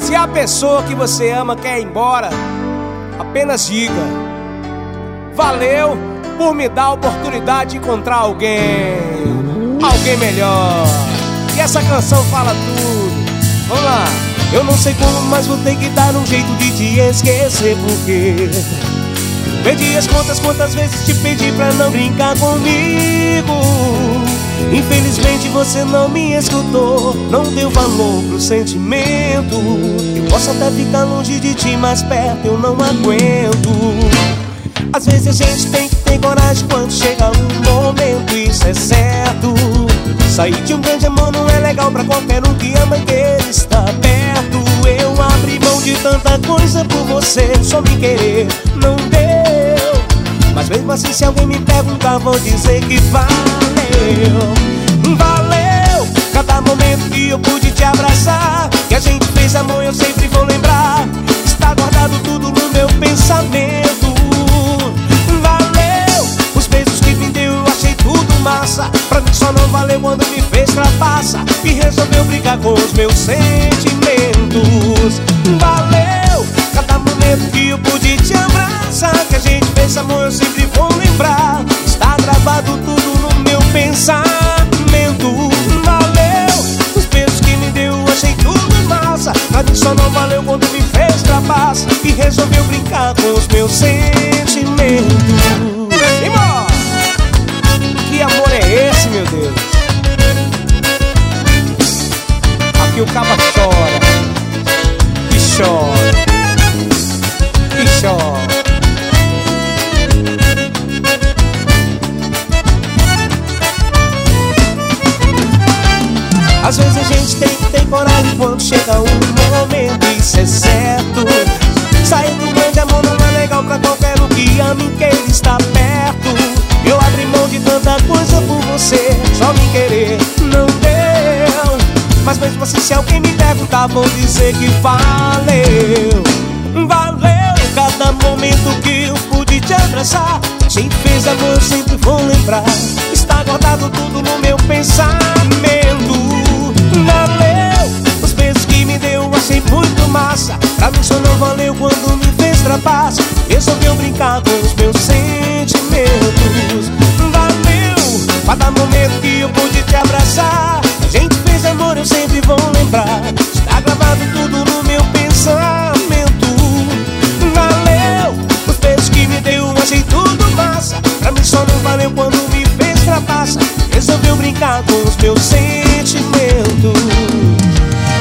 Se a pessoa que você ama quer ir embora, apenas diga: valeu por me dar a oportunidade de encontrar alguém melhor. E essa canção fala tudo. Vamos lá. Eu não sei como, mas vou ter que dar um jeito de te esquecer, porque perdi as contas quantas vezes te pedi pra não brincar comigo. Infelizmente você não me escutou, não deu valor pro sentimento. Eu posso até ficar longe de ti, mas perto eu não aguento. Às vezes a gente tem que ter coragem quando chega um momento, isso é certo. Sair de um grande amor não é legal pra qualquer um que ama e querer estar perto. Eu abri mão de tanta coisa por você, só me querer não deu. Mas mesmo assim, se alguém me perguntar, vou dizer que valeu. Valeu cada momento que eu pude te abraçar, que a gente fez amor, eu sempre vou lembrar. Está guardado tudo no meu pensamento. Valeu os beijos que me deu, eu achei tudo massa. Pra mim só não valeu quando me fez trapaça e resolveu brigar com os meus sentimentos. Valeu cada momento que eu pude te abraçar, que a gente fez amor, eu sempre vou lembrar. Está gravado tudo no meu pensamento. Valeu os beijos que me deu, eu achei tudo massa. Pra mim só não valeu quando me fez trapaça e resolveu brincar com os meus sentimentos. Simão! Que amor é esse, meu Deus? Aqui o caba chora, e chora, e chora. Às vezes a gente tem que ter coragem quando chega um momento, isso é certo. Sair do grande amor não é legal pra qualquer um que ama e queira estar perto. Eu abri mão de tanta coisa por você, só me querer não deu. Mas mesmo assim, se alguém me perguntar, vou dizer que valeu. Valeu cada momento que eu pude te abraçar. A gente fez amor, eu sempre vou lembrar. Está guardado tudo no meu pensamento. Valeu os beijos que me deu, eu achei muito massa. Pra mim só não valeu quando me fez trapaça, resolveu brincar com os meus sentimentos.